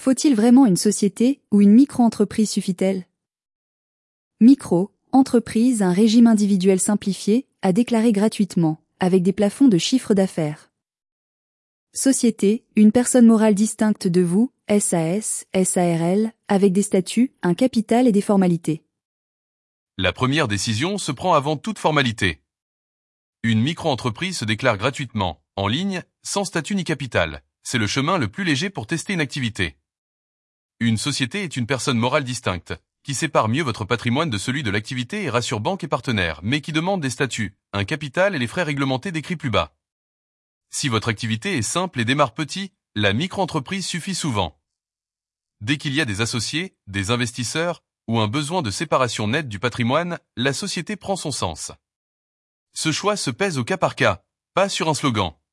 Faut-il vraiment une société ou une micro-entreprise suffit-elle? Micro, entreprise, un régime individuel simplifié, à déclarer gratuitement, avec des plafonds de chiffre d'affaires. Société, une personne morale distincte de vous, SAS, SARL, avec des statuts, un capital et des formalités. La première décision se prend avant toute formalité. Une micro-entreprise se déclare gratuitement, en ligne, sans statut ni capital. C'est le chemin le plus léger pour tester une activité. Une société est une personne morale distincte, qui sépare mieux votre patrimoine de celui de l'activité et rassure banques et partenaires, mais qui demande des statuts, un capital et les frais réglementés décrits plus bas. Si votre activité est simple et démarre petit, la micro-entreprise suffit souvent. Dès qu'il y a des associés, des investisseurs, ou un besoin de séparation nette du patrimoine, la société prend son sens. Ce choix se pèse au cas par cas, pas sur un slogan.